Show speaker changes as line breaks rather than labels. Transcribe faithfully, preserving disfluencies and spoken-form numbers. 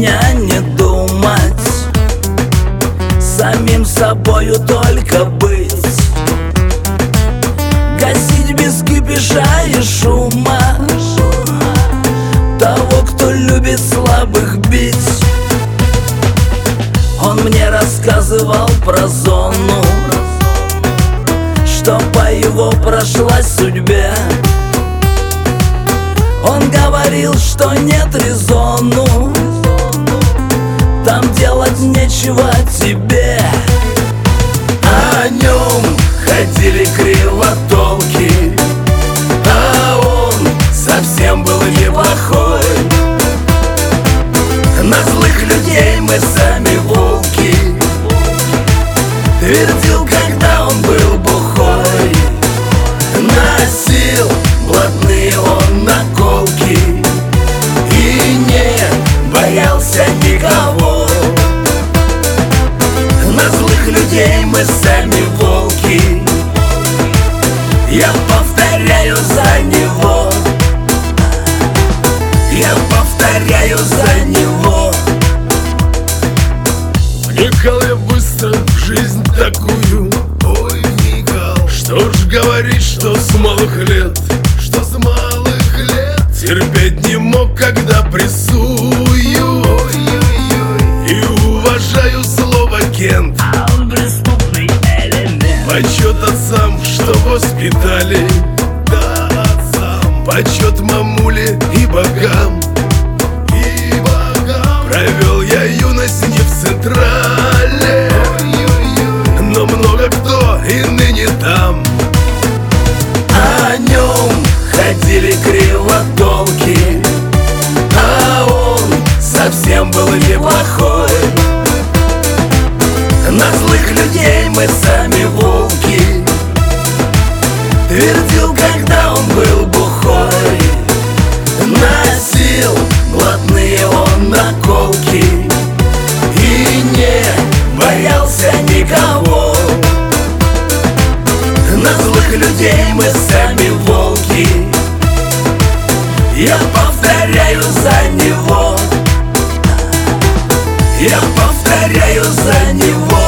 меня не думать, самим собою только быть, гасить без кипиша и шума того, кто любит слабых бить. Он мне рассказывал про зону, что по его прошлой судьбе. Он говорил, что нет резону, там делать нечего тебе. А о нем ходили кривотолки, а он совсем был неплохой. На злых людей мы сами волки, твердил, когда он был бухой. Носил блатные он наколки и не боялся никого. На злых людей мы сами волки, я повторяю за него, я повторяю за него.
Вникал я быстро в жизнь такую, ой, вникал. Что ж говорить, что с малых лет, что с малых лет терпеть не мог, когда прессую. Ой-ой-ой. И уважаю слово Кент,
А он преступный элемент.
почет отцам, что воспитали, да, отцам. Почет мамуле и богам, и богам. Провел я юность не в Централе, но много кто и ныне там.
А о нем ходили кривотолки, а он совсем был неплохой. На злых людей мы сами волки, твердил, когда он был бухой. Носил блатные он наколки и не боялся никого. На злых людей мы сами волки, я повторяю за него, я повторяю за него.